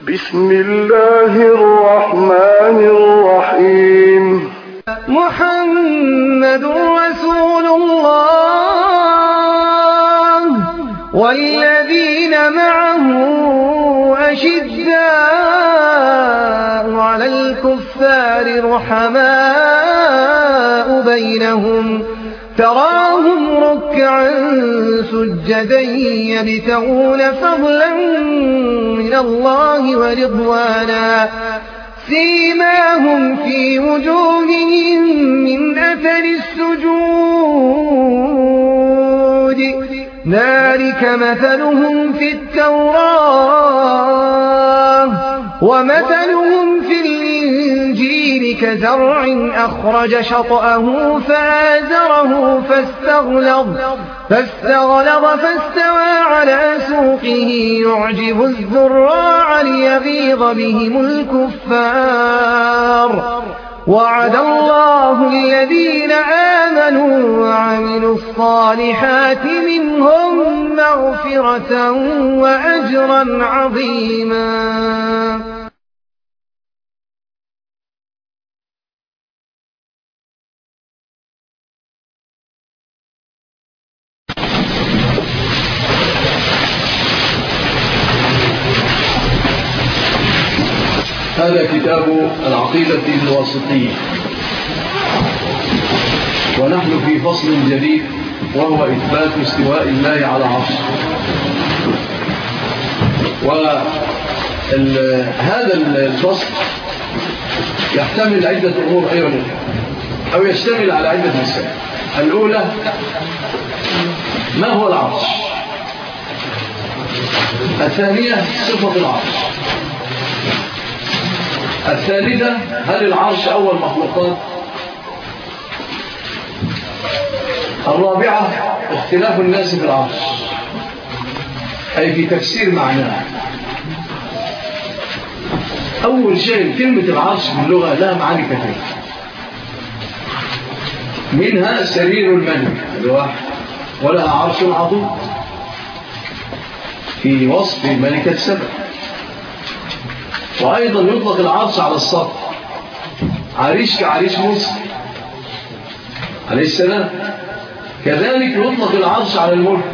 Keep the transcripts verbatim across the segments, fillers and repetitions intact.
بسم الله الرحمن الرحيم. محمد رسول الله والذين معه أشداء على الكفار رحماء بينهم تراهم ركعا سجدا يبتغون فضلا من الله ورضوانا سيماهم في وجوههم من أثر السجود ذلك مثلهم في التوراة ومثلهم في الإنجيل كزرع أخرج شطأه فآزره فاستغلظ فاستغلظ فاستوى على سوقه يعجب الزراع ليغيظ بهم الكفار وعد الله الذين آمنوا وعملوا الصالحات منهم مغفرة وأجرا عظيما. هذا كتاب العقيدة الواسطية، ونحن في فصل جديد وهو إثبات استواء الله على عرشه. وهذا الفصل يحتمل عدة أمور أيضا، أو يشتمل على عدة مسائل. الأولى، ما هو العرش؟ الثانية، صفة العرش. الثالثة، هل العرش أول مخلوقات؟ الرابعة، اختلاف الناس في العرش أي في تفسير معناه. أول شيء، كلمة العرش باللغة لها معاني كثيرة، منها سرير الملك الواحد، ولها عرش عظيم في وصف ملكة سبع. وأيضا يطلق العرش على السطح، عريش كعريش موسى عليه السلام. كذلك يطلق العرش على الملك،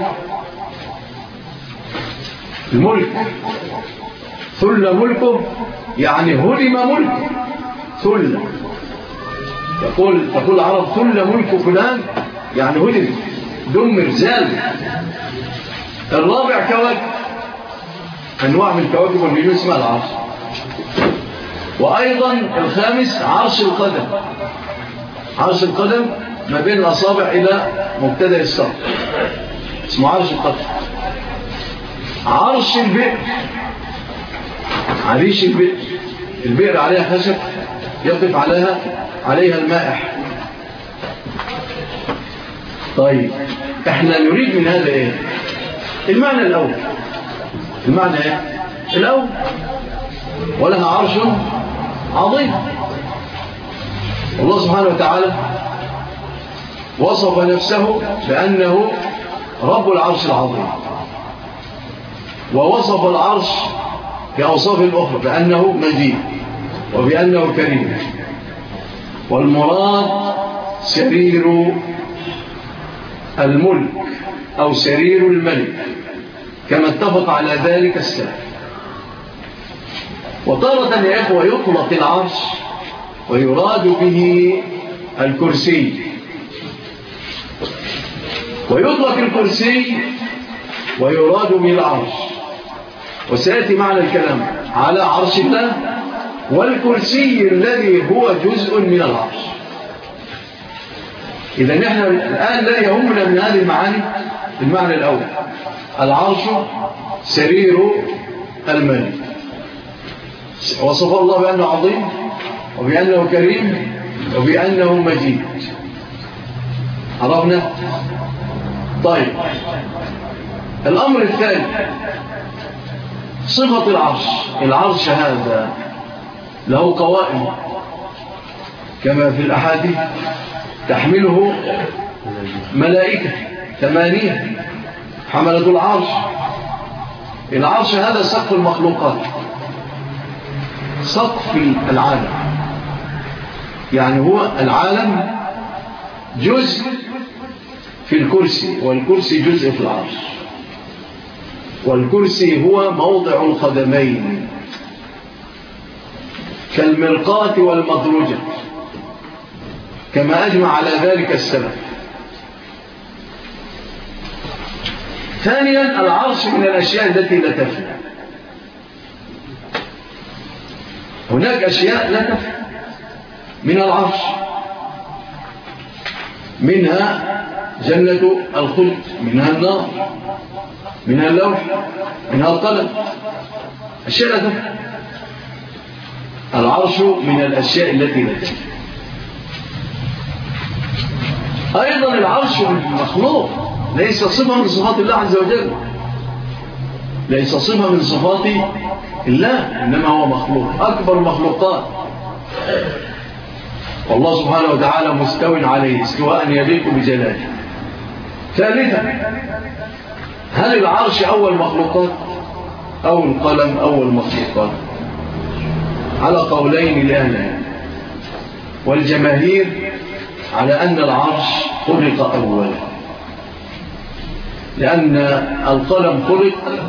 الملك ثل ملكه يعني هدم ملكه. ثل يقول تقول العرب ثل ملك فلان يعني هدم، دمر، زال. الرابع، كواكب، أنواع من الكواكب والنجوم اسمها العرش. وأيضا الخامس، عرش القدم. عرش القدم ما بين الأصابع إلى مبتدأ الساق اسمه عرش القدم. عرش البئر، عريش البئر، البئر عليها خشب يقف عليها عليها المائح. طيب، احنا نريد من هذا ايه؟ المعنى الأول. المعنى ايه؟ الأول، ولها عرش عظيم. الله سبحانه وتعالى وصف نفسه بأنه رب العرش العظيم، ووصف العرش في أوصاف الأخرى بأنه مجيد وبأنه كريم. والمراد سرير الملك أو سرير الملك كما اتفق على ذلك السلف. وطارة يا إخوة يطلق العرش ويراد به الكرسي، ويطلق الكرسي ويراد به العرش. وسيأتي معنا الكلام على عرش الله والكرسي الذي هو جزء من العرش. إذا نحن الآن لا يهمنا من هذه المعاني. المعنى الأول، العرش سرير الملك، وصف الله بأنه عظيم وبأنه كريم وبأنه مجيد. عرفنا؟ طيب، الأمر الثاني، صفة العرش. العرش هذا له قوائم كما في الأحاديث، تحمله ملائكة ثمانية حملة العرش. العرش هذا سقف المخلوقات، سقف العالم، يعني هو العالم جزء في الكرسي، والكرسي جزء في العرش، والكرسي هو موضع القدمين كالمرقاة والمضرجة كما أجمع على ذلك السلف. ثانيا العرش من الأشياء التي لا تفنى. هناك أشياء لا تفنى من العرش، منها جنة الخلد، منها النار، منها اللوح، منها القلم، أشياء لا تفنى. العرش من الأشياء التي لا تفنى. أيضا العرش مخلوق، ليس صفة من صفات الله عز وجل، ليس صفة من صفات الله، إنما هو مخلوق، أكبر مخلوقات، والله سبحانه وتعالى مستو عليه استواء يليق بجلاله. ثالثا هل العرش أول مخلوقات أو القلم أول مخلوقات؟ على قولين لأهل، والجماهير على أن العرش خلق أولا، لأن القلم خلق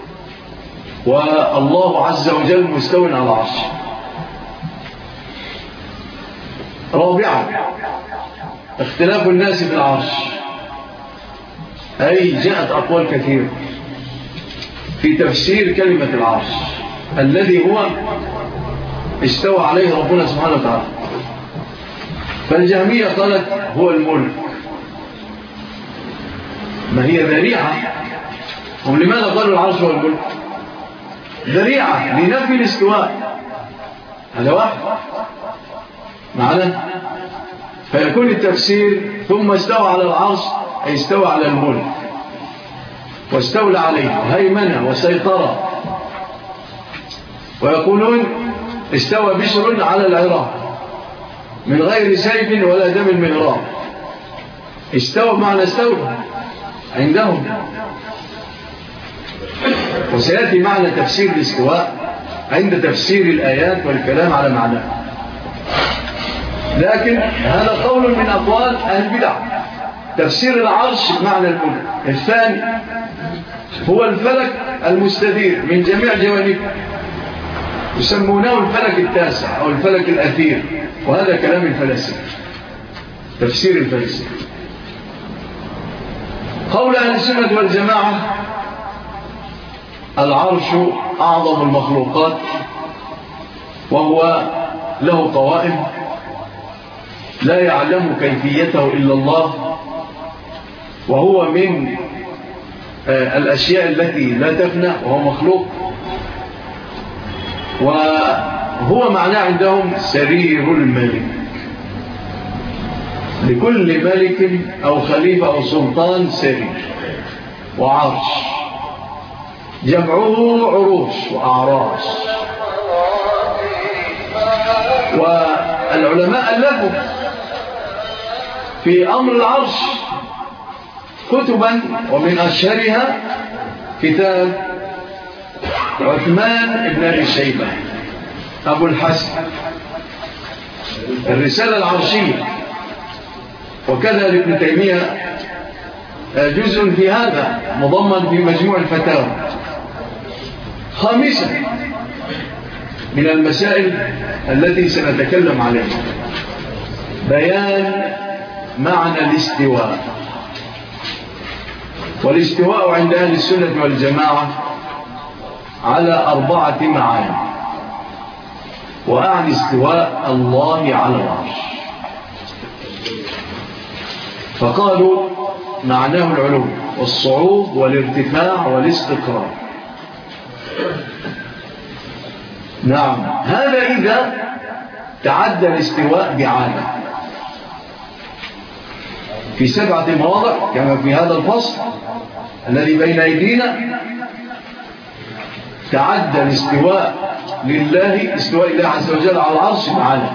والله عز وجل مستو على العرش. رابعا اختلاف الناس في العرش، أي جاءت أقوال كثيرة في تفسير كلمة العرش الذي هو استوى عليه ربنا سبحانه وتعالى. فالجهمية قالت هو الملك، ما هي ذريعة. هم لماذا قالوا العرش هو الملك؟ ذريعة لنفي الاستواء، هذا واحد معنا. فيكون التفسير ثم استوى على العرش أي استوى على الملك واستولى عليه هيمنة وسيطرة. ويقولون استوى بشر على العراق من غير سيف ولا دم مهراب. استوى بمعنى استولى عندهم، وسيأتي معنى تفسير الاستواء عند تفسير الآيات والكلام على معناه. لكن هذا قول من أقوال أهل البدع، تفسير العرش بمعنى الملك. الثاني هو الفلك المستدير من جميع جوانبه، يسمونه الفلك التاسع أو الفلك الأثير، وهذا كلام الفلاسفة، تفسير الفلاسفة. قول أهل السنة والجماعة العرش أعظم المخلوقات، وهو له قوائم لا يعلم كيفيته إلا الله، وهو من الأشياء التي لا تفنى، وهو مخلوق. وهو معناه عندهم سرير الملك، لكل ملك أو خليفة أو سلطان سرير وعرش، جمعه عروش وأعراش. والعلماء ألفوا في أمر العرش كتبا، ومن أشهرها كتاب عثمان بن أبي شيبة أبو الحسن الرسالة العرشية، وكذا لابن تيمية جزء في هذا مضمن في مجموع الفتاوى. خامسا من المسائل التي سنتكلم عليها بيان معنى الاستواء. والاستواء عند أهل السنة والجماعة على أربعة معاني، وأعني استواء الله على العرش. فقالوا معناه العلو والصعود والارتفاع والاستقرار. نعم، هذا إذا تعدى الاستواء بعالم في سبعة مواضع كما في هذا الفصل الذي بين أيدينا. تعدى الاستواء لله، استواء الله عز وجل على العرش بعالم،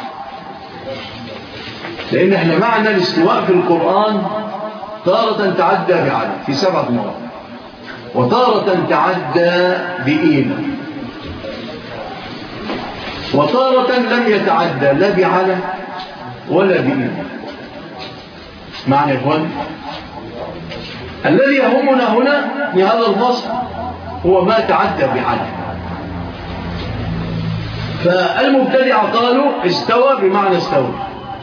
لأن احنا معنى الاستواء في القرآن تارة تعدى بعالم في سبعة مواضع، وتارة تعدى بإيمة. وتارة لم يتعدى لا بعلى ولا بإن. معنى يا إخوان الذي يهمنا هنا بهذا الفصل هو ما تعدى بعلى. فالمبتدع قالوا استوى بمعنى استوى،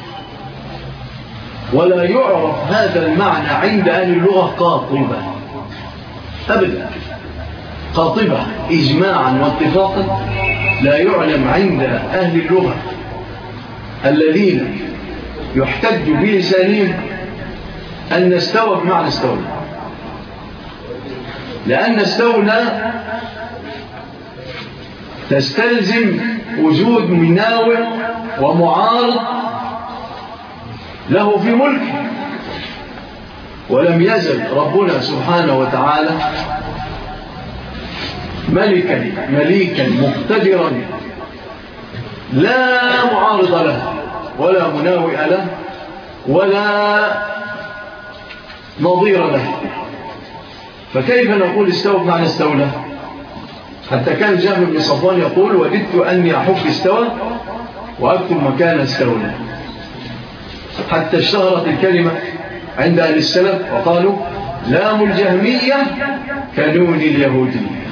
ولا يعرف هذا المعنى عند أهل اللغة قاطبة أبدا. قاطبة إجماعا واتفاقا لا يعلم عند أهل اللغة الذين يحتج بلسانهم أن استوى بمعنى استوى، لأن استولى تستلزم وجود مناوئ ومعارض له في ملكه، ولم يزل ربنا سبحانه وتعالى ملكا مليكا مقتدرا لا معارض له ولا مناوئ له ولا نظير له. فكيف نقول استوى بمعنى استولى؟ حتى كان جابر بن صفوان يقول وددت أني أحب استوى وأكتب مكان استولى، حتى اشتهرت الكلمة عند أهل السلف وقالوا لام الجهمية كنون اليهودية.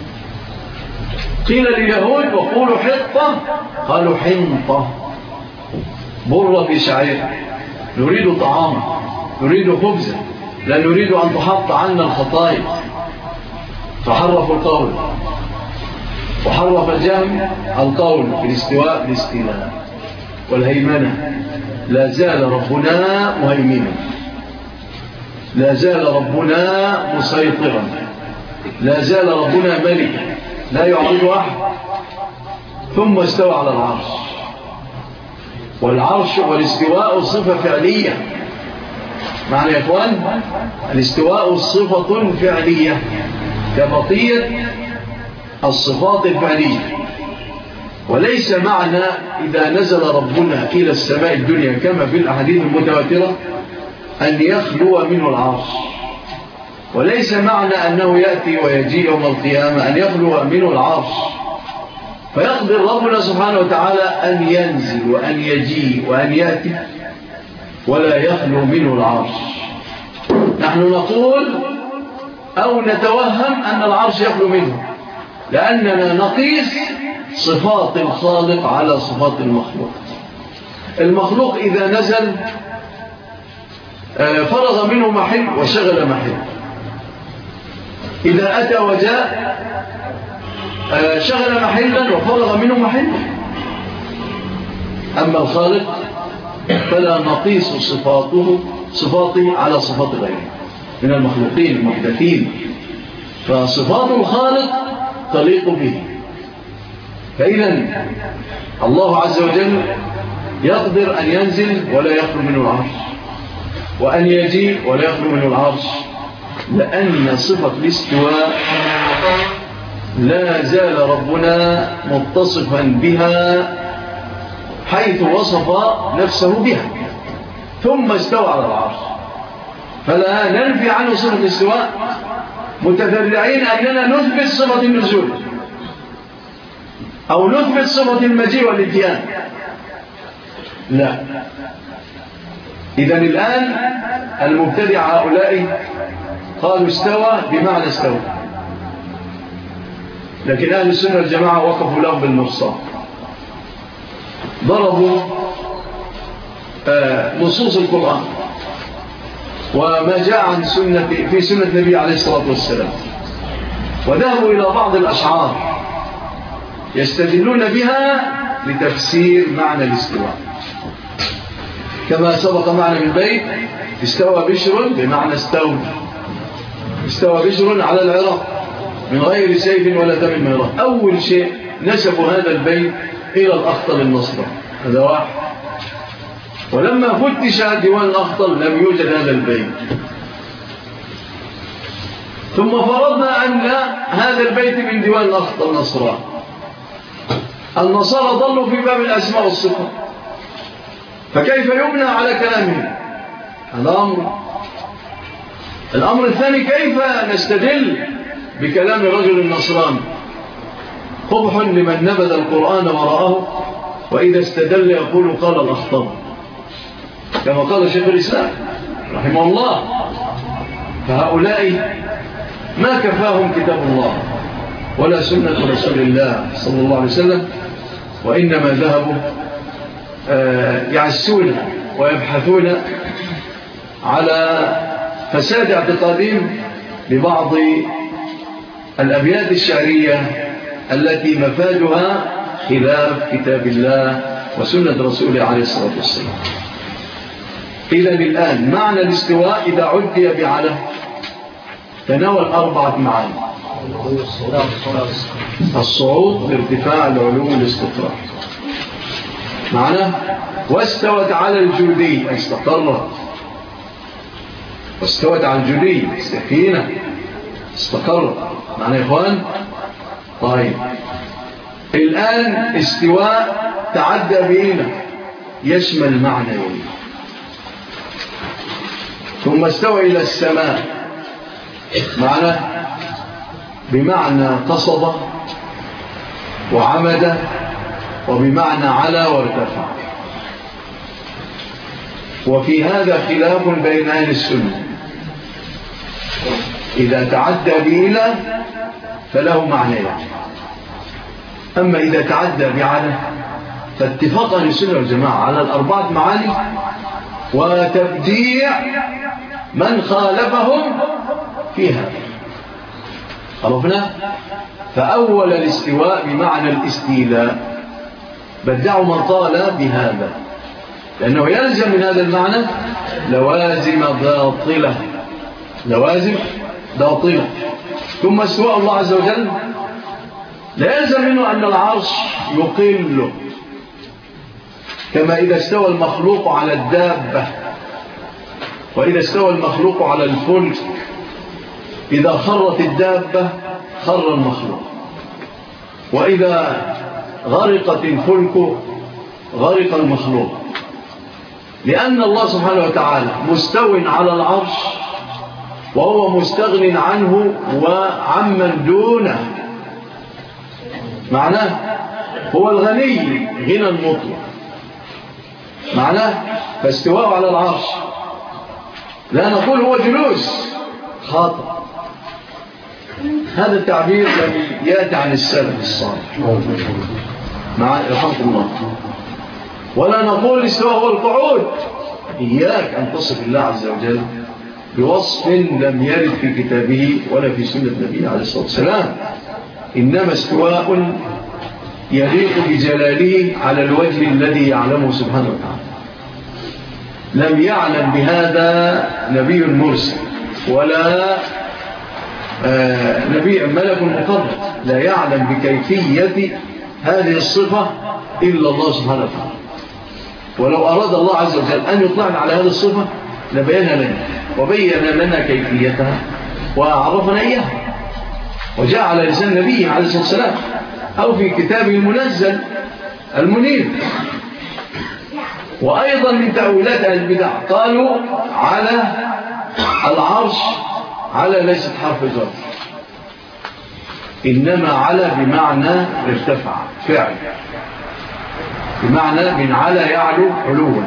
قيل لليهود وقولوا حطة قالوا حنطة. بر بشعير نريد طعاما نريد خبزا لا نريد أن تحط عنا الخطايا. فحرفوا القول وحرف الجهم القول في الاستواء بالاستيلاء والهيمنة. لا زال ربنا مهيمنا، لا زال ربنا مسيطرا، لا زال ربنا ملكا لا يعرض أحد. ثم استوى على العرش، والعرش والاستواء صفة فعلية. معنى يا إخوان الاستواء صفة فعلية كبقية الصفات الفعلية، وليس معنى إذا نزل ربنا إلى السماء الدنيا كما في الأحاديث المتواترة أن يخلو منه العرش، وليس معنى أنه يأتي ويجي يوم القيامة أن يخلو منه العرش فيقدر ربنا سبحانه وتعالى أن ينزل وأن يجي وأن يأتي ولا يخلو منه العرش. نحن نقول أو نتوهم أن العرش يخلو منه، لأننا نقيس صفات الخالق على صفات المخلوق. المخلوق إذا نزل فرغ منه محل وشغل محل، إذا أتى وجاء شغل محلا وفرغ منه محل. أما الخالق فلا نقيس صفاته صفاته على صفات غيره من المخلوقين المحدثين، فصفات الخالق تليق به. فإذا الله عز وجل يقدر أن ينزل ولا يخلو منه العرش، وأن يجي ولا يخلو منه العرش، لأن صفة الاستواء لا زال ربنا متصفا بها حيث وصف نفسه بها ثم استوى على العرش. فلا ننفي عنه صفة الاستواء متذرعين أننا نثبت صفة النزول أو نثبت صفة المجيء والاتيان، لا. إذن الآن المبتدع هؤلاء قالوا استوى بمعنى استوى، لكن أهل السنة الجماعة وقفوا لهم بالمرصاد، ضربوا نصوص القرآن وما جاء عن سنة في سنة النبي عليه الصلاة والسلام، وذهبوا إلى بعض الأشعار يستدلون بها لتفسير معنى الاستواء، كما سبق معنا من بيت استوى بشر بمعنى استوى، استوى بشر على العراق من غير سيف ولا دم ميراث. أول شيء نسبوا هذا البيت إلى الأخطل النصرة، هذا واحد. ولما فتش ديوان الأخطل لم يوجد هذا البيت، ثم فرضنا أن هذا البيت من ديوان الأخطل النصرة. النصارى ضلوا في باب الأسماء والصفات، فكيف يبنى على كلامهم؟ هذا أمر. الأمر الثاني كيف نستدل بكلام الرجل النصراني؟ قبح لمن نبذ القرآن وراءه وإذا استدل يقول قال الأخطب، كما قال شيخ الإسلام رحمه الله. فهؤلاء ما كفاهم كتاب الله ولا سنة رسول الله صلى الله عليه وسلم، وإنما ذهبوا يعسون ويبحثون على فساد اعتقادهم ببعض الأبيات الشعرية التي مفادها خلاف كتاب الله وسنة رسوله عليه الصلاة والسلام. إذن الآن معنى الاستواء إذا عدي بعلى تناول أربعة معاني: الصعود بارتفاع العلو الاستقرار، معنى واستوت على الجودي استقرت، واستوت على الجودي سكينة استقرت، معنى يا إخوان. طيب الآن استواء تعدى بينا يشمل معنيين. ثم استوى إلى السماء، معنى بمعنى قصد وعمد، وبمعنى على وارتفع. وفي هذا خلاف بين أهل السنة، إذا تعدى بإلى فله معنيين، أما إذا تعدى بعلى فاتفاق أهل السنة والجماعة على الأربعة معاني، وتبديع من خالفهم فيها. عرفنا؟ فأول الاستواء بمعنى الاستيلاء بدعوا من قال بهذا، لأنه يلزم من هذا المعنى لوازم باطلة، لوازم باطلة. ثم استواء الله عز وجل لا يلزم منه أن العرش يقل، كما إذا استوى المخلوق على الدابة، وإذا استوى المخلوق على الفلك، إذا خرت الدابة خر المخلوق، وإذا غرقت الفلك غرق المخلوق، لأن الله سبحانه وتعالى مستو على العرش، وهو مستغن عنه وعمن دونه، معناه هو الغني غنى المطلق، معناه فاستواء على العرش لا نقول هو جلوس، خاطئ، هذا التعبير لم يأتي عن السلف الصالح مع رحمة الله. ولا نقول الاستواء هو القعود، إياك أن تصف الله عز وجل بوصف لم يرد في كتابه ولا في سنة النبي عليه الصلاة والسلام، إنما استواء يليق بجلاله على الوجه الذي يعلمه سبحانه وتعالى. لم يعلم بهذا نبي مرسل ولا آه نبي ملك مقرب، لا يعلم بكيفية هذه الصفة إلا الله سبحانه وتعالى. ولو أراد الله عز وجل أن يطلعنا على هذه الصفة لبينها لنا وبين لنا كيفيتها وعرفنا إياها، وجاء على لسان نبيه عليه الصلاة والسلام أو في كتابه المنزل المنير. وأيضا من تأويلات البدع قالوا على العرش، على ليست حرف جر، إنما على بمعنى ارتفع فعل، بمعنى من على يعلو علوا،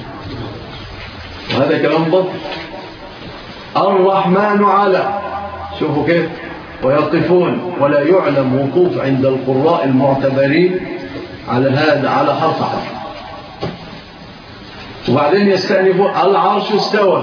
وهذا كلام بطل. الرحمن على، شوفوا كيف، ويقفون ولا يعلم وقوف عند القراء المعتبرين على هذا، على حرف حرف. وبعدين يستأنفون العرش استوى،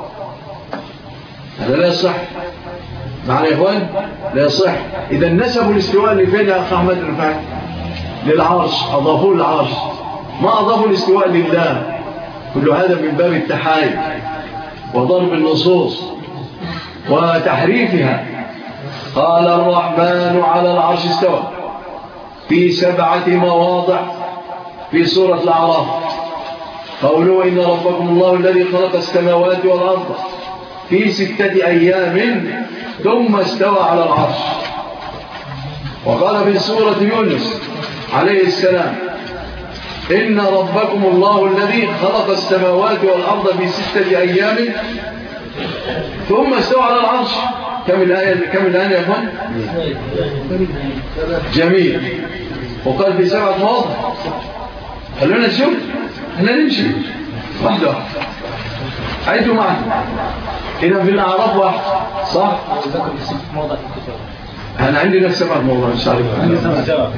هذا لا يصح، معنى يا إخوان لا يصح. إذا نسبوا الاستواء لفين يا أخ أحمد الرفاعي؟ للعرش، أضافوا للعرش، ما أضافوا الاستواء لله. كل هذا من باب التحايل وضرب النصوص وتحريفها. قال الرحمن على العرش استوى في سبعة مواضع في سورة الأعراف. قولوا إن ربكم الله الذي خلق السماوات والأرض في ستة أيام ثم استوى على العرش. وقال في سورة يونس عليه السلام إن ربكم الله الذي خلق السماوات والأرض في ستة أيام ثم استوى على العرش. كم الآية كم الآن يا أخوان؟ جميل. وقال في سبعة مواضع. خلونا نشوف، احنا نمشي واحدة واحدة. عيدوا معنا. إذا في الأعراف واحد صح؟ أنا عندي نفس سبعة مواضع إن شاء الله.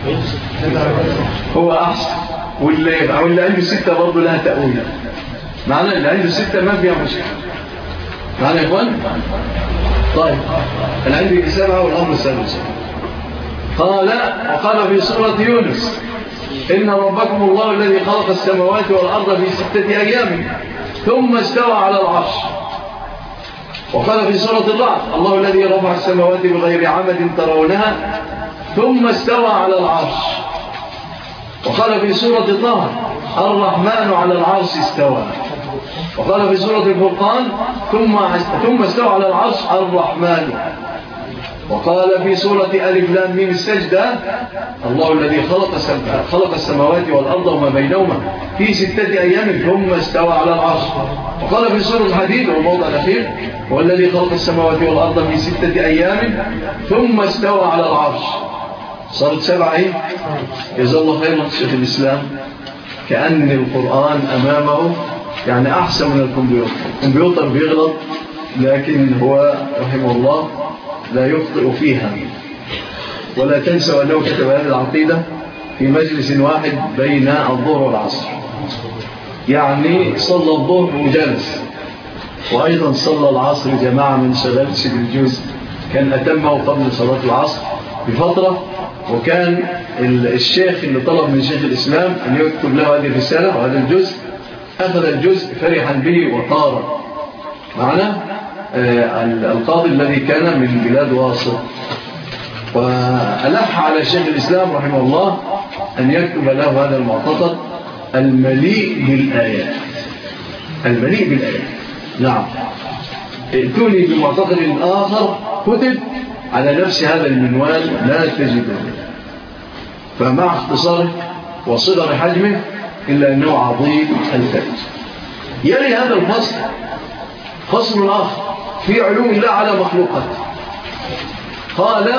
هو أحسن. واللي واللي عنده ستة برضه لها تأويل. معنى اللي عنده ستة ما فيها مشكلة. معنى يا إخوان؟ طيب أنا عندي سبعة والأمر السادس. قال وقال في سورة يونس إن ربكم الله الذي خلق السماوات والأرض في ستة أيام ثم استوى على العرش. وقال في سورة الرعد الله الذي رفع السماوات بغير عمد ترونها ثم استوى على العرش. وقال في سورة طه الرحمن على العرش استوى. وقال في سورة الفرقان ثم ثم استوى على العرش الرحمن. وقال في سورة ألف لام ميم السجدة الله الذي خلق خلق السماوات والأرض وما بينهما في ستة أيام ثم استوى على العرش. وقال في سورة الحديد والموضع الأخير والذي خلق السماوات والأرض في ستة أيام ثم استوى على العرش. صارت سبعة ايه؟ جزا الله خيرا شيخ الإسلام. كأن القرآن أمامه يعني أحسن من الكمبيوتر. الكمبيوتر بيغلط لكن هو رحمه الله لا يخطئ فيها. ولا تنسوا أنه كتب هذه العقيدة في مجلس واحد بين الظهر والعصر، يعني صلى الظهر وجلس، وأيضا صلى العصر جماعة من شغلش بالجزء، كان أتمه قبل صلاة العصر بفترة. وكان الشيخ اللي طلب من شيخ الإسلام أن يكتب له هذه الرسالة وهذا الجزء، أخذ الجزء فرحا به وطار معنا القاضي الذي كان من بلاد واصل، وألح على شيخ الإسلام رحمه الله أن يكتب له هذا المعتقد المليء بالآيات. المليء بالآيات. نعم. ائتوني بمعتقد آخر كتب على نفس هذا المنوال لا تجدونه، فمع اختصاره وصغر حجمه إلا أنه عظيم الفائدة. يلي هذا الفصل فصل آخر في علوم الله على مخلوقاته. قال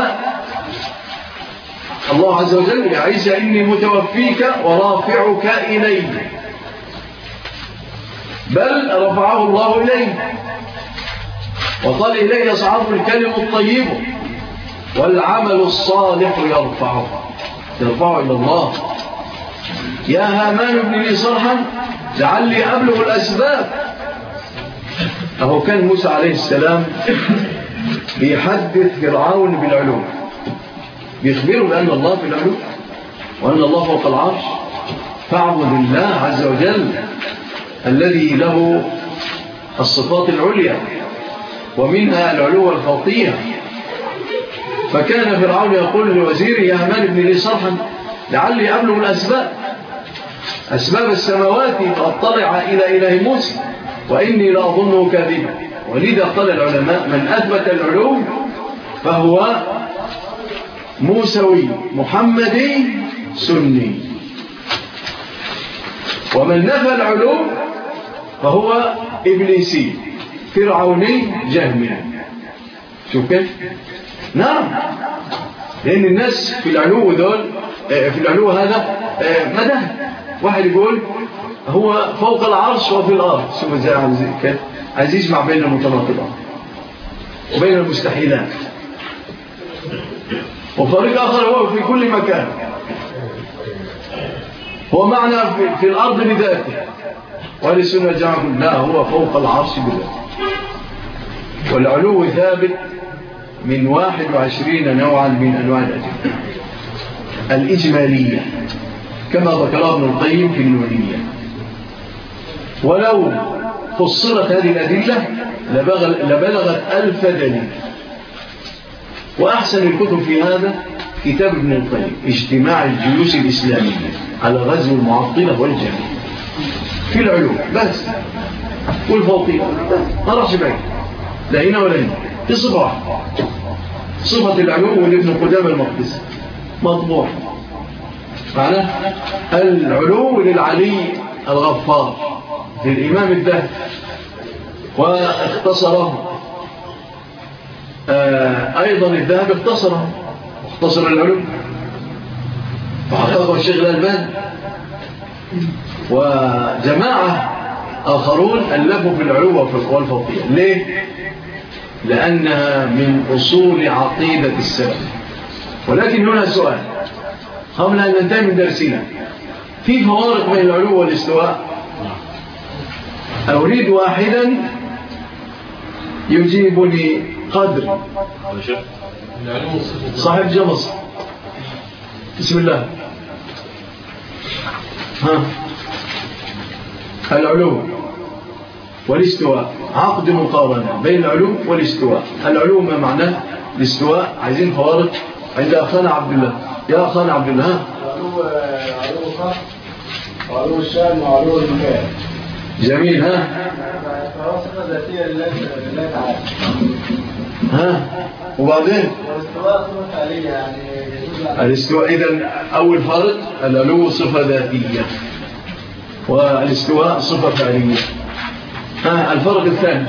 الله عز وجل يا عيسى إني متوفيك ورافعك إلي، بل رفعه الله إليه وقال إليه يصعد الكلم الطيب والعمل الصالح يرفعه يرفعه إلى الله. يا هامان ابن لي صرحا لعلي أبلغ الأسباب. أهو كان موسى عليه السلام بيحدث فرعون بالعلوم، بيخبره بأن الله في العلوم وأن الله فوق العرش، فاعبد الله عز وجل الذي له الصفات العليا ومنها العلو الفوقية. فكان فرعون يقول لوزيره يا هامان ابن لي صرحا لعلي أبلغ الأسباب أسباب السماوات فأطلع إلى إله موسى وإني لأظنه كاذبا. ولذا قال العلماء من أثبت العلوم فهو موسوي محمدي سني، ومن نفى العلوم فهو إبليسي فرعوني جهمي. شوف كيف؟ نعم، لأن الناس في العلو دول في العلو هذا مدى واحد يقول هو فوق العرش وفي الأرض. شوف ازاي عايز يجمع بين المتناقضات وبين المستحيلات. وفريق آخر هو في كل مكان، هو معنى في, في الأرض بذاته، وأهل السنة جمعوا لا هو فوق العرش بذاته. والعلو ثابت من واحد وعشرين نوعا من أنواع الأدلة الإجمالية كما ذكر ابن القيم في النونية. ولو فصلت هذه الأدلة لبلغت ألف دليل. وأحسن الكتب في هذا كتاب ابن القيم اجتماع الجيوش الإسلامية على غزو المعطلة والجهمية في العلوم بس والفوقية، ما راحش بعيد لا هنا ولا هنا، في صفة واحدة صفة العلوم لابن قدامى المقدسي مطبوع معناه العلو للعلي الغفار للإمام الدهر، واختصره آه أيضا الذهب اختصره اختصر العلوم وحققه الشيخ الألباني وجماعة آخرون ألفوا في العلوم والفوقية. ليه؟ لأنها من أصول عقيدة السلف. ولكن هنا سؤال قبل أن ننتهي من درسنا، في فوارق بين العلو والاستواء؟ أريد واحدا يجيبني قدر صاحب جمص. بسم الله. ها العلو والاستواء عقد مقارنة بين العلو والاستواء. العلو ما معناه؟ الاستواء عايزين فوارق عند أخانا عبد الله. يا أخانا عبد الله. علو علو خط وعلو الشأن وعلو المكان. جميل. ها الفواصل الذاتية لله تعالى. ها وبعدين والاستواء صفة فعلية يعني الاستواء. إذن أول فرق العلو صفة ذاتية والاستواء صفة فعلية. ها الفرق الثاني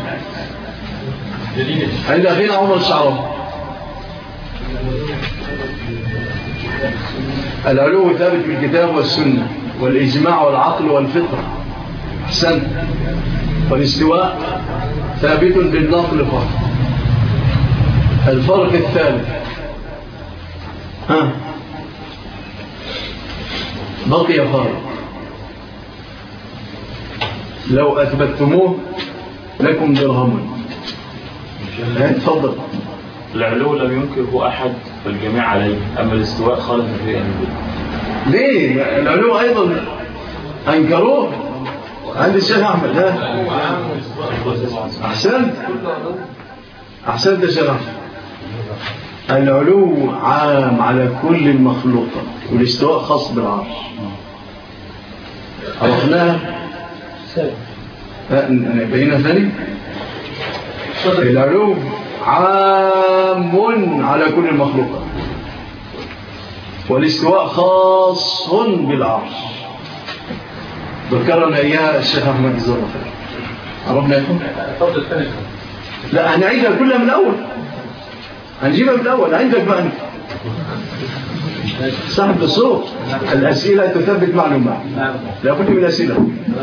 عند أخينا عمر الشعراوي. العلو ثابت بالكتاب والسنة والإجماع والعقل والفطرة. أحسن. والاستواء ثابت بالنقل فقط. الفرق الثالث ها بقي فرق لو أثبتموه لكم درهم. تفضل. العلو لم ينكره أحد فالجميع عليه، أما الاستواء خالف فيه أنه. ليه؟ العلو أيضا أنكروه عند الشيخ أحمد. ها أحسنت أحسنت يا شيخ أحمد. العلو عام على كل المخلوقات والاستواء خاص بالعرش. عرفناها بينا ثاني. العلو عام على كل المخلوقات والاستواء خاص بالعرش. ذكرنا إياها الشيخ أحمد الزرقاء. عرفنا يكون لا هنعيدها كلها من الأول، هنجيبها من الأول. عندك بقى أنت صاحب الصوت. الأسئلة تثبت معلومات. لا بد من الأسئلة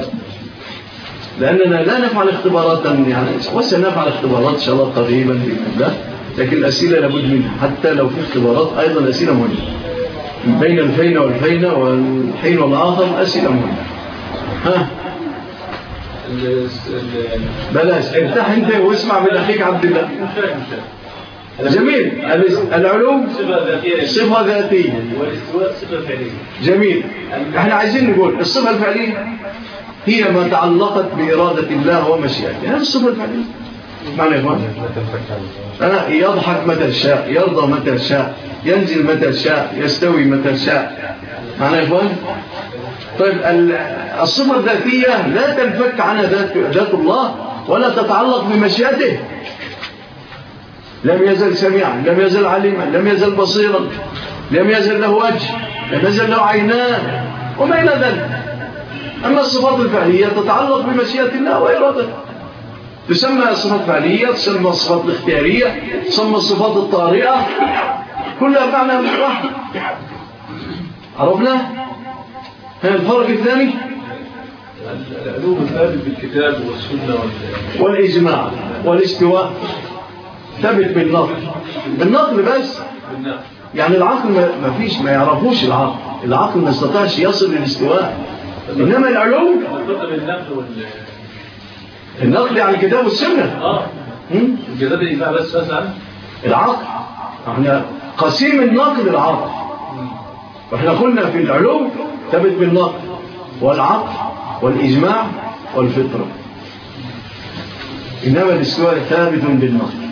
لأننا لا نفعل اختبارات يعني وسنفعل اختبارات إن شاء الله قريبا بإذن الله، لكن الأسئلة لابد منها حتى لو في اختبارات. أيضا الأسئلة مهمة بين الفين والفين والحين والآخر. أسئلة مهمة. ها بلاش افتح انت واسمع من أخيك عبد الله. جميل. العلو صفة ذاتية والاستواء صفة فعلية. جميل. احنا عايزين نقول الصفة الفعلية هي ما تعلقت بإرادة الله ومشيئته. هذه الصفة الفعلية. معنى يا إخوان أنا يضحك متى شاء، يرضى متى شاء، ينزل متى شاء، يستوي متى شاء. معنى يا إخوان. طيب الصفة الذاتية لا تنفك عنها ذات, ذات الله ولا تتعلق بمشيئته. لم يزل سميعا، لم يزل عليما، لم يزل بصيرا، لم يزل له وجه، لم يزل له عينان وما إلى ذلك. أما الصفات الفعلية تتعلق بمشيئة الله وإرادته. تسمى الصفات الفعلية، تسمى الصفات الاختيارية، تسمى الصفات الطارئة، كلها معنى واحد. عرفنا؟ هذا الفرق الثاني العلو ثابت بالكتاب والسنة والإجماع والاستواء ثابت بالنقل. بالنقل بس يعني العقل ما فيش ما يعرفوش العقل. العقل ما استطاعش يصل للاستواء. إنما العلو النقل على الكتاب والسنة. اه الكتاب ينفع بس مثلا العقل. احنا قسيم النقل العقل. واحنا قلنا في العلو ثابت بالنقل والعقل والإجماع والفطرة. إنما الاستواء ثابت بالنقل.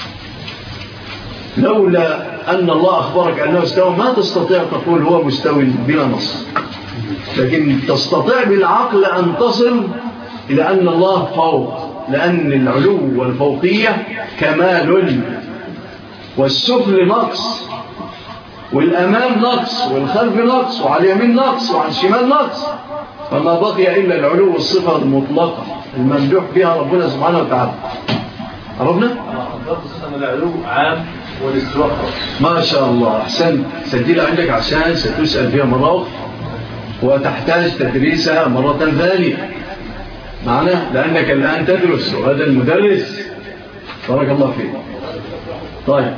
لولا أن الله أخبرك أنه استوى ما تستطيع تقول هو مستوى بلا نص، لكن تستطيع بالعقل أن تصل إلى أن الله فوق، لأن العلو والفوقية كمال والسفل نقص والأمام نقص والخلف نقص وعلى اليمين نقص وعلى الشمال نقص، فما بقي إلا العلو والصفة المطلقة الممدوح بها ربنا سبحانه وتعالى. عرفنا؟ ضبط الصفة العلو عام والاستواء خاص. ما شاء الله، أحسن. سجلها عندك عشان ستسأل فيها مرة وتحتاج تدريسها مرة ثانية معنا، لأنك الآن تدرس وهذا المدرس. بارك الله فيك. طيب،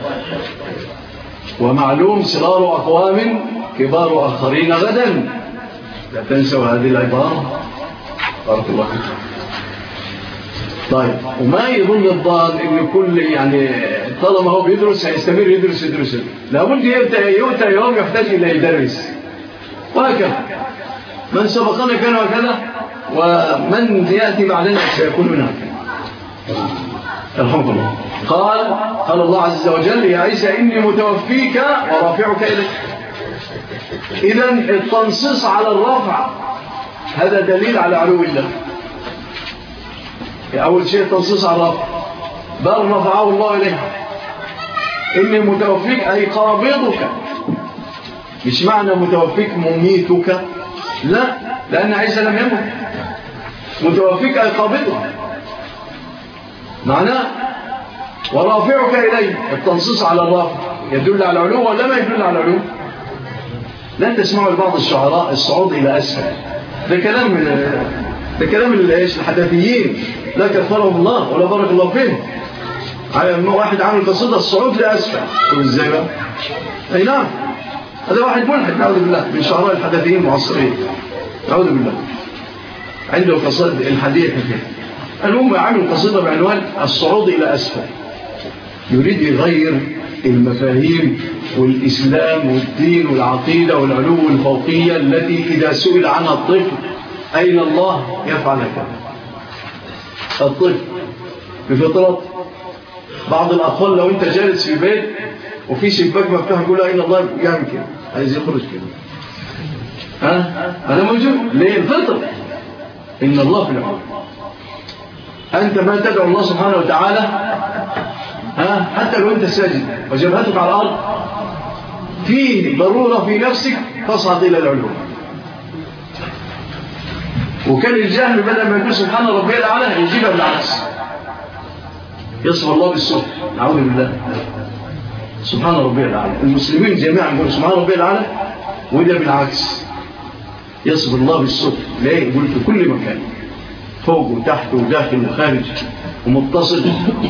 ومعلوم صغار أقوام كبار آخرين غدا، لا تنسوا هذه العبارة. بارك الله فيك. طيب، وما يظن الضال إن كل يعني طالما هو بيدرس هيستمر يدرس يدرس لابد يؤتى يوم يحتاج إلى يدرس، وهكذا من سبقنا كان وكذا، ومن يأتي بعدنا سيكون من هكذا. الحمد لله. قال قال الله عز وجل: يا عيسى إني متوفيك ورافعك إليك. إذن التنصيص على الرفع هذا دليل على علو الله. أول شيء التنصيص على الرفع، بل رفعه الله إليه. إني متوفيك أي قابضك، مش معنى متوفيك مميتك، لا، لأن عيسى لم يمت. متوفيك أي قابضك، معناه ورافعك إليه. التنصيص على الرافع يدل على العلو ولا ما يدل على العلو؟ لا تسمعوا لبعض الشعراء الصعود إلى أسفل، ده كلام من ده كلام الحداثيين، لا كفرهم الله ولا بارك الله فيهم. واحد عامل قصيدة الصعود لأسفل، تقول ازاي بقى؟ اي نعم، هذا واحد ملحد نعوذ بالله من شعراء الحداثيين المعاصرين، نعوذ بالله، عنده قصيدة الحديث كده. المهم عامل قصيدة بعنوان الصعود إلى أسفل، يريد يغير المفاهيم والإسلام والدين والعقيدة والعلو الفوقية التي إذا سئل عنها الطفل أين الله يفعل كذا. الطفل بفطرة بعض الأطفال لو أنت جالس في بيت وفي شباك مفتوح يقول أين الله يعمل كده، عايز يخرج كده. ها هذا موجود ليه؟ الفطر. إن الله في العلو. أنت ما تدعو الله سبحانه وتعالى ها حتى لو أنت ساجد وجبهتك على الأرض فيه ضرورة في نفسك تصعد إلى العلو. وكان الجهل بدل ما يقول سبحان ربي الأعلى يجيبها بالعكس، يصف الله بالسوء، نعوذ بالله. سبحان ربي الأعلى، المسلمين جميعا يقولوا سبحان ربي الأعلى، وده بالعكس يصف الله بالسوء. ليه؟ يقول في كل مكان، فوق وتحت وداخل وخارج ومتصل،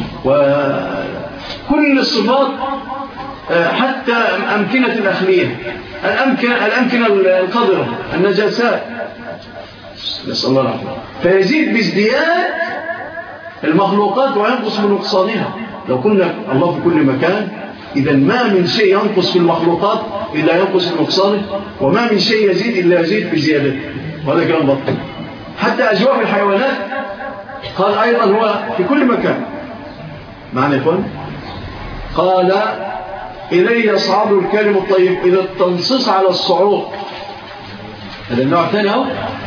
وكل الصفات حتى أمكنة الأخلية، الأمكنة, الأمكنة القذرة، النجاسات، نسأل الله العافية. فيزيد بازدياد المخلوقات وينقص من نقصانها. لو كنا الله في كل مكان، إذا ما من شيء ينقص في المخلوقات إلا ينقص في نقصانه، وما من شيء يزيد إلا يزيد بزيادته. وهذا كلام بطل. حتى أجواء الحيوانات قال أيضا هو في كل مكان. معنى يكون قال إليه يصعد الكلم الطيب. إذا التنصيص على الصعود هذا النوع الثاني أهو.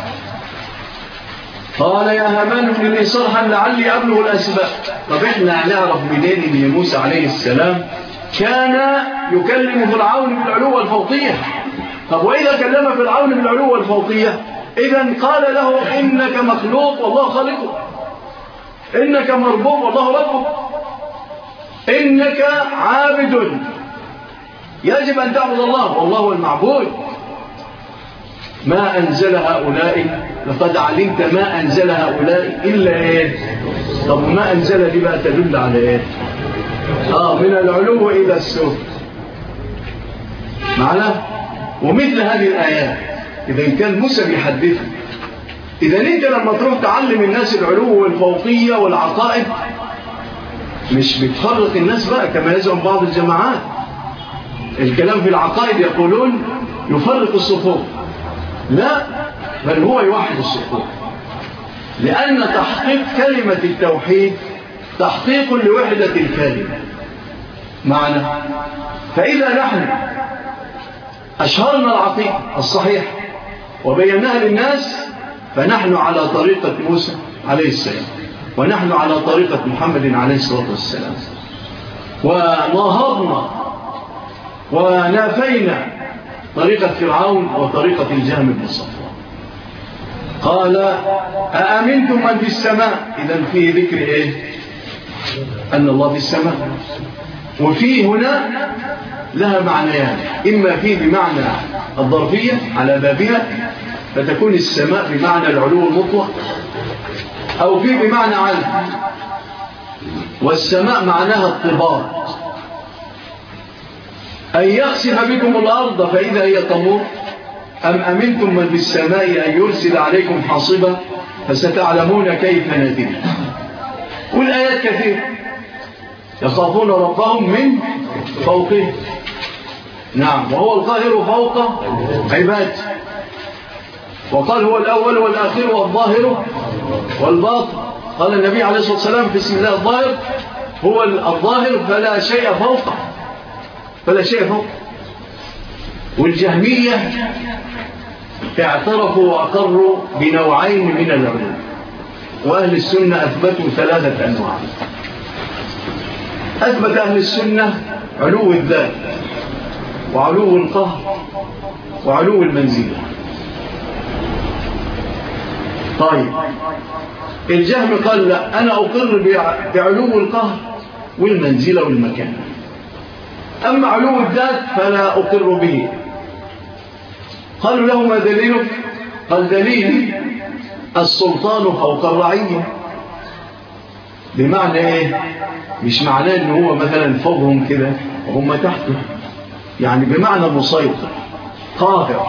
قال يا هامان ابن لي صرحا لعلي أبلغ الأسباب. طب إحنا نعرف منين إن موسى عليه السلام كان يكلم فرعون بالعلو والفوقية؟ طب وإذا كلم فرعون بالعلو والفوقية إذن قال له إنك مخلوق والله خالقك، إنك مربوب والله ربك، إنك عابد يجب أن تعبد الله والله هو المعبود. ما أنزل هؤلاء، لقد علمت ما أنزل هؤلاء إلا إيه؟ طب ما أنزل دي بقى تدل على إيه؟ آه من العلو إلى السفل معنا. ومثل هذه الآيات إذا كان موسى بيحدث، إذا أنت لما تروح تعلم الناس العلو والفوقية والعقائد مش بتفرق الناس بقى كما يزعم بعض الجماعات. الكلام في العقائد يقولون يفرق الصفوف، لا، بل هو يوحد الصفوف، لأن تحقيق كلمة التوحيد تحقيق لوحدة الكلمة معنى. فإذا نحن أشهرنا العقيدة الصحيح وبيناها للناس فنحن على طريقة موسى عليه السلام، ونحن على طريقة محمد عليه الصلاة والسلام، ونهضنا ونافينا طريقة فرعون وطريقة الجهم بن صفوان. قال أأمنتم من في السماء؟ إذن فيه ذكر إيه؟ أن الله في السماء. وفي هنا لها معنيان، إما في بمعنى الظرفية على بابها فتكون السماء بمعنى العلو المطلق، أو في بمعنى علم، والسماء معناها الطباق، أن يخسف بكم الأرض فإذا هي تمور، أم أمنتم من في السماء أن يرسل عليكم حاصبا فستعلمون كيف نذير. والآيات كثير، يخافون ربهم من فوقهم، نعم، وهو القاهر فوق عباده، وقال هو الأول والآخر والظاهر والباطن. قال النبي عليه الصلاة والسلام في اسم الله الظاهر هو الظاهر فلا شيء فوقه، فلا شيء فوقه. والجهمية اعترفوا وأقروا بنوعين من العلو، وأهل السنة أثبتوا ثلاثة أنواع. أثبت أهل السنة علو الذات وعلو القهر وعلو المنزلة. طيب الجهم قال لا، أنا أقر بعلو القهر والمنزلة والمكان، أما علو الذات فلا أقر به. قالوا له ما دليلك؟ قال دليل السلطان فوق الرعية. بمعنى إيه؟ مش معناه إنه هو مثلا فوقهم كده وهم تحته، يعني بمعنى مسيطر قاهر،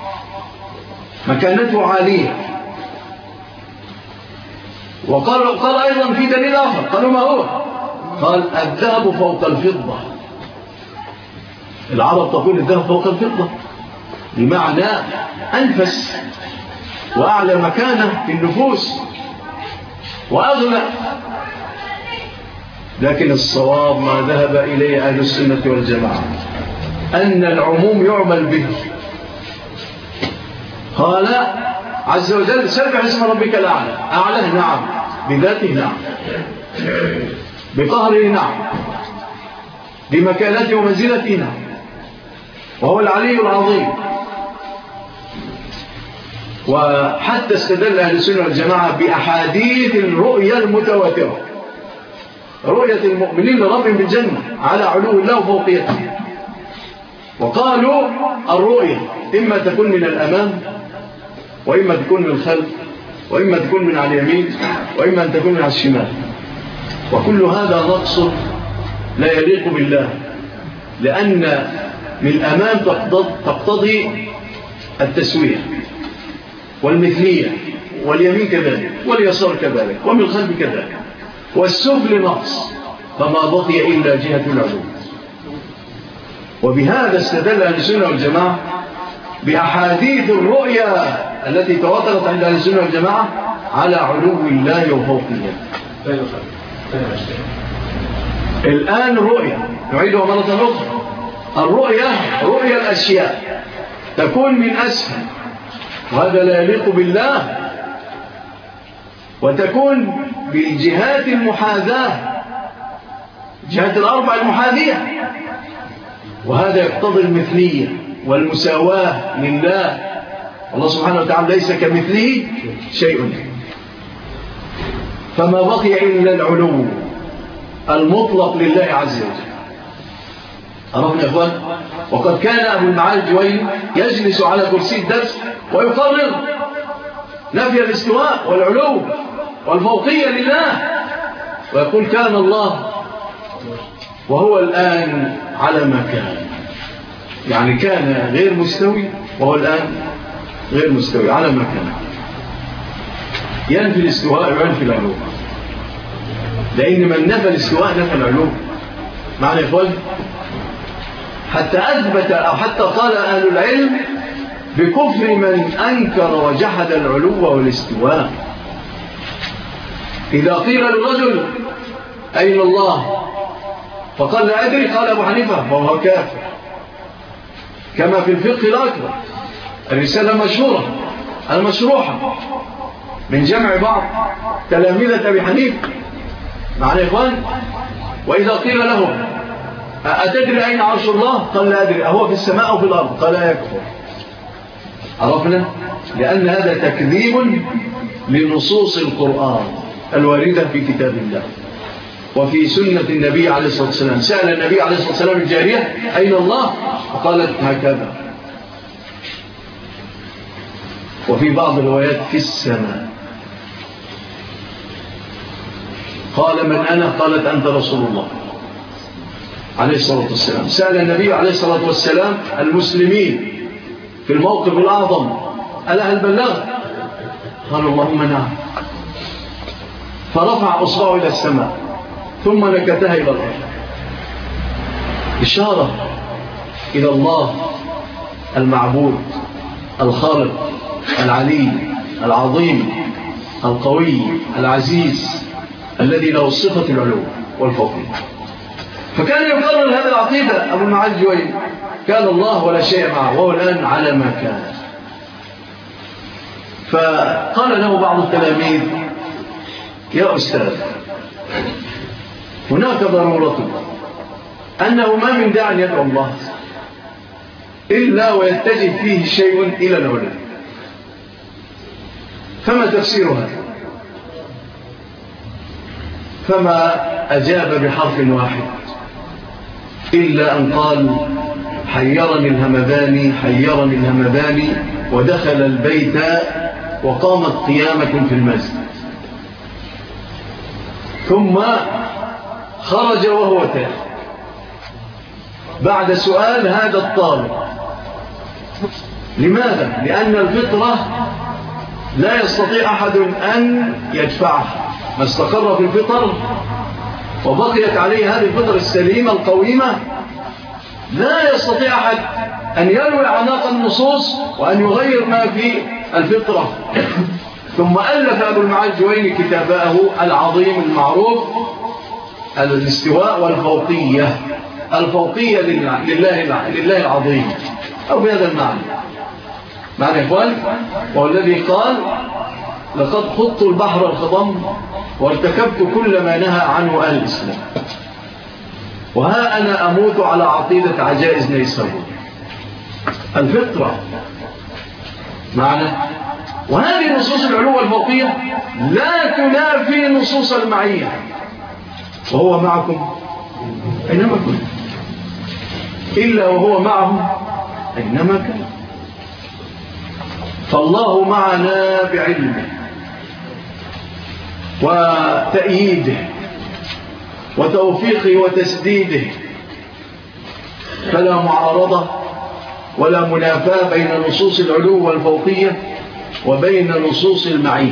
مكانته عالية. وقال قال أيضا في دليل آخر، قالوا ما هو؟ قال الذهب فوق الفضة. العرب تقول الذهب فوق الفضة بمعنى أنفس وأعلى مكانة في النفوس وأغلى. لكن الصواب ما ذهب إليه أهل السنة والجماعة أن العموم يعمل به. قال عز وجل سبح اسم ربك الأعلى، أعلى نعم، بذاته نعم، بقهره نعم، بمكانته ومنزلته نعم، وهو العلي العظيم. وحتى استدل أهل السنة والجماعة بأحاديث الرؤيا المتواترة، رؤية المؤمنين لربهم بالجنة على علو الله وفوقيته. وقالوا الرؤيا إما تكون من الأمام وإما تكون من الخلف وإما تكون من على اليمين وإما أن تكون من على الشمال. وكل هذا نقص لا يليق بالله، لأن من الأمام تقتضي التسوية والمثلية، واليمين كذلك واليسار كذلك ومن الخلف كذلك، والسفل نقص، فما بقي إلا جهة العلو. وبهذا استدل أهل السنة والجماعة بأحاديث الرؤيا التي تواترت عند أهل السنة والجماعة على علو الله وفوقه. الآن الرؤيا نعيدها مرة أخرى. الرؤيا رؤيا الأشياء تكون من أسفل، وهذا لا يليق بالله، وتكون بالجهات المحاذاة، جهات الأربع المحاذية، وهذا يقتضي المثلية والمساواة لله. الله سبحانه وتعالى ليس كمثله شيء، فما بقي إلا العلو المطلق لله عز وجل. عرفنا يا أخوان؟ وقد كان أبو المعالي الجويني يجلس على كرسي الدرس ويقرر نفي الاستواء والعلو والفوقية لله، ويقول كان الله وهو الآن على ما كان، يعني كان غير مستوي وهو الآن غير مستوي على ما كان. ينفي الاستواء وينفي العلو، لأن من نفى الاستواء نفى العلو. معنى يا إخوان؟ حتى أثبت أو حتى قال أهل العلم بكفر من أنكر وجحد العلو والاستواء. إذا قيل للرجل أين الله فقال لا أدري، قال أبو حنيفة فهو كافر. كما في الفقه الأكبر الرسالة مشهورة المشروحة من جمع بعض تلاميذة أبي حنيفة. معنى يا إخوان؟ وإذا قيل له أتدري أين عرش الله؟ قال لا أدري، أهو في السماء أو في الأرض؟ قال لا يكفر. عرفنا؟ لأن هذا تكذيب لنصوص القرآن الواردة في كتاب الله. وفي سنة النبي عليه الصلاة والسلام. سأل النبي عليه الصلاة والسلام الجارية أين الله؟ فقالت هكذا. وفي بعض الروايات في السماء. قال من أنا؟ قالت أنت رسول الله عليه الصلاة والسلام. سأل النبي عليه الصلاة والسلام المسلمين في الموقف الأعظم ألا هل بلغ؟ قالوا اللهم نعم. فرفع أصبعه إلى السماء ثم نكتها إلى الأرض، إشارة إلى الله المعبود الخالق العلي العظيم القوي العزيز الذي له صفة العلو والفوقية. فكان يقرر هذه العقيدة أبو المعالي الجويني، كان الله ولا شيء معه وهو الآن على ما كان. فقال له بعض التلاميذ يا أستاذ هناك ضرورة أنه ما من داع يدعو الله إلا ويتجه فيه شيء إلى العلو، فما تفسير هذا؟ فما أجاب بحرف واحد إلا أن قال حيرني الهمداني حيرني الهمداني ودخل البيت وقامت قيامة في المسجد، ثم خرج وهو تاب بعد سؤال هذا الطالب. لماذا؟ لأن الفطرة لا يستطيع أحد أن يدفعها، ما استقر في الفطر وبقيت عليه هذه الفطرة السليمة القويمة لا يستطيع أحد أن يلوي عناق النصوص وأن يغير ما في الفطرة. ثم ألف أبو المعالي الجويني كتابه العظيم المعروف الاستواء والفوقية. الفوقية لله, لله العظيم أو بهذا المعنى. معنى إخوان وهو الذي قال لقد خضت البحر الخضم وارتكبت كل ما نهى عنه أهل الإسلام، وها أنا أموت على عقيدة عجائز نيسابور. الفطرة معنى. وهذه نصوص العلو والفوقية لا تنافي نصوص المعية، وهو معكم أينما كنت إلا وهو معهم أينما كان. فالله معنا بعلمه وتأييده وتوفيقه وتسديده، فلا معارضة ولا منافاة بين نصوص العلو والفوقية وبين نصوص المعية.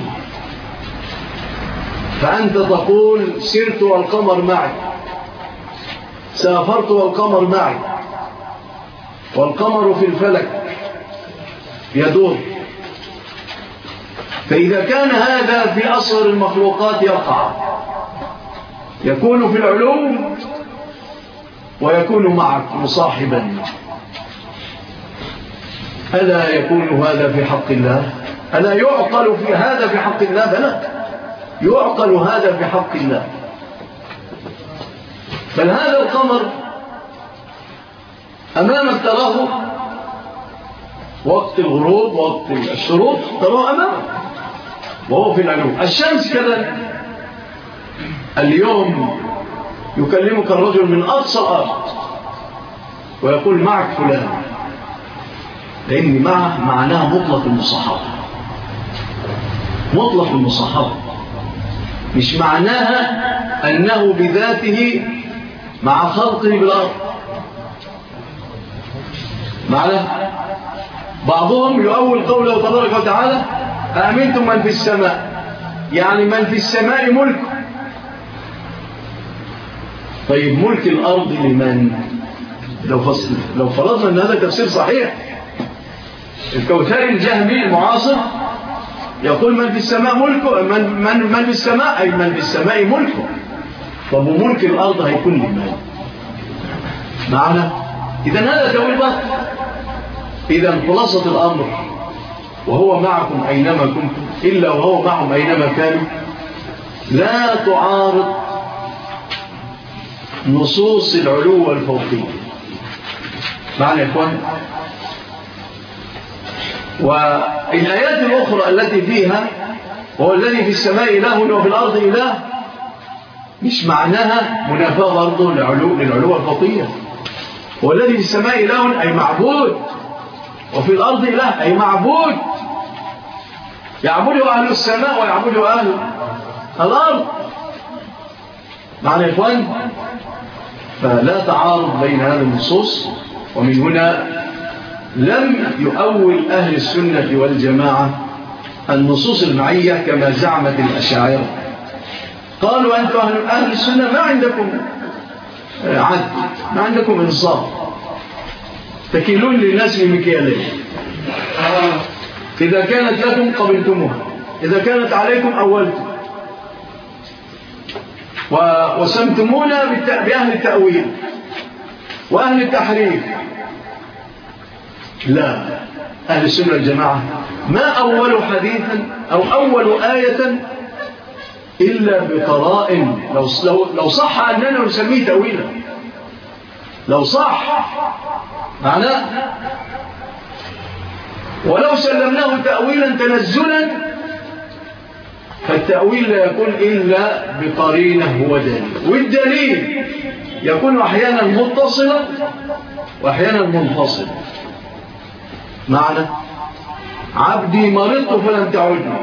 فأنت تقول سرت والقمر معي، سافرت والقمر معي، والقمر في الفلك يدور. فإذا كان هذا في أصغر المخلوقات يقع، يكون في العلو ويكون معك مصاحبا، ألا يكون هذا في حق الله؟ ألا يعقل في هذا في حق الله؟ بلى يعقل هذا في حق الله. بل هذا القمر أمامك تراه وقت الغروب وقت الشروق، تراه أمامك وهو في العلو. الشمس كذا. اليوم يكلمك الرجل من أقصى الأرض ويقول معك فلان، لأن معه معناها مطلق المصاحبة، مطلق المصاحبة، مش معناها أنه بذاته مع خلقه بالأرض. معنى بعضهم يؤول قوله تبارك وتعالى أأمنتم من في السماء، يعني من في السماء ملك. طيب ملك الأرض لمن؟ لو, فصل لو فرضنا أن هذا تفسير صحيح، الكوثري الجهمي المعاصر يقول من في السماء ملكه، من, من, من في السماء أي من في السماء ملكه. طب وملك الأرض هيكون لمن؟ معنا؟ إذن هذا تأويل باطل. إذن خلاصة الأمر وهو معكم أينما كنتم إلا وهو معهم أينما كانوا لا تعارض نصوص العلو والفوقية. معنى يا إخوان. والآيات الأخرى التي فيها وهو الذي في السماء إله وفي الأرض إله مش معناها منافاة برضه للعلو للعلو الفطية. والذي في السماء إله أي معبود، وفي الأرض إله أي معبود، يعبده أهل السماء ويعبده أهل الأرض. معنى يا إخوان، فلا تعارض بين هذه النصوص. ومن هنا لم يؤول أهل السنة والجماعة النصوص المعية كما زعمت الأشاعرة. قالوا أنتم أهل, أهل السنة ما عندكم عدل، ما عندكم إنصاف، تكيلون للناس بمكيالين، إذا كانت لكم قبلتموها، إذا كانت عليكم أولتم، وسمتمونا بأهل التأويل وأهل التحريف. لا، أهل السنة والجماعة ما أول حديثا أو أول آية إلا بقرائن. لو, لو, لو صح أننا نسميه تأويلا، لو صح معناه، ولو سلمناه تأويلا تنزلا فالتأويل لا يكون إلا بقرينه ودليل، والدليل يكون أحيانا متصلا وأحيانا منفصلا. معنى عبدي مرضت فلم تعدني،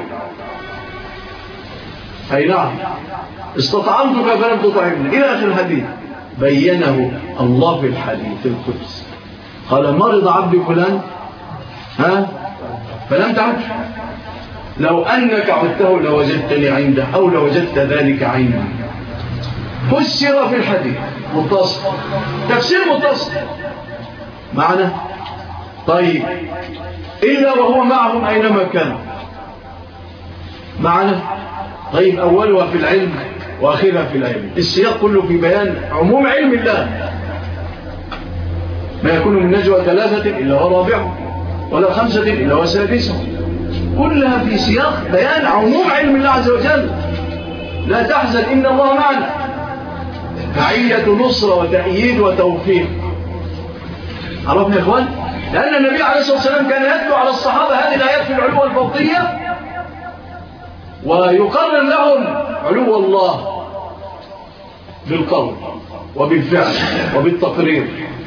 أي نعم، استطعمتك فلم تطعمني، إلى آخر الحديث. بينه الله في الحديث القدس، قال مرض عبدي فلان ها فلم تعد، لو أنك عدته لوجدتني عنده أو لوجدت ذلك عندي. فسر في الحديث متصل، تفسير متصل. معنى طيب إلا وهو معهم أينما كان. معنى طيب أولها في العلم وآخرها في العلم. السياق كله في بيان عموم علم الله. ما يكون من نجوى ثلاثة إلا هو رابعه، ولا خمسة إلا هو سادسه، كلها في سياق بيان عموم علم الله عز وجل. لا تحزن إن الله معنا، معية نصرة وتأييد وتوفيق. عرفنا يا إخوان؟ لأن النبي عليه الصلاة والسلام كان يتلو على الصحابة هذه الآيات في العلو الفوقية، ويقرر لهم علو الله بالقول وبالفعل وبالتقرير.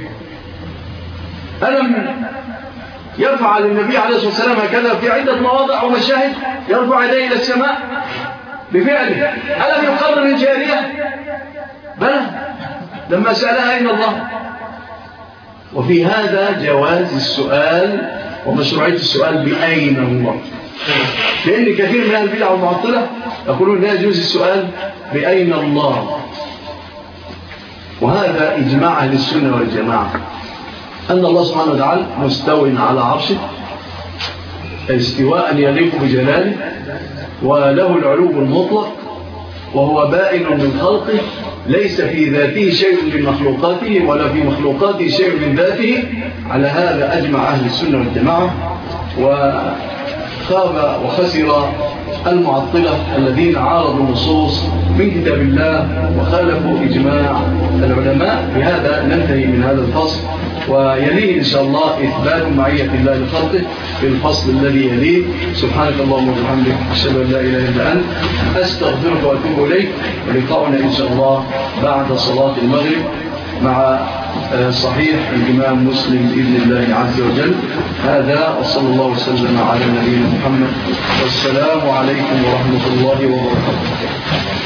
ألم يفعل النبي عليه الصلاة والسلام هكذا في عدة مواضع ومشاهد؟ يرفع يديه إلى السماء بفعله. ألم يقرر الجارية؟ بلى، لما سألها أين الله. وفي هذا جواز السؤال ومشروعية السؤال بأين الله، لأن كثير من البدع والمعطلة يقولون لا يجوز السؤال بأين الله. وهذا إجماع أهل السنة والجماعة أن الله سبحانه وتعالى مستوٍ على عرشه استواء يليق بجلاله، وله العلو المطلق، وهو بائن من خلقه، ليس في ذاته شيء من مخلوقاته ولا في مخلوقاته شيء من ذاته. على هذا أجمع أهل السنة والجماعة، وخاب وخسر المعطلة الذين عارضوا النصوص من كتاب الله وخالفوا إجماع العلماء. بهذا ننتهي من هذا الفصل، ويليه إن شاء الله إثبات معية الله لخلقه في الفصل الذي يليه. سبحانك اللهم وبحمدك، أشهد أن لا إله إلا أنت، أستغفرك وأتوب إليك. ولقاؤنا إن شاء الله بعد صلاة المغرب مع صحيح الإمام مسلم بإذن الله عز وجل. هذا وصلى الله وسلم على نبينا محمد، والسلام عليكم ورحمة الله وبركاته.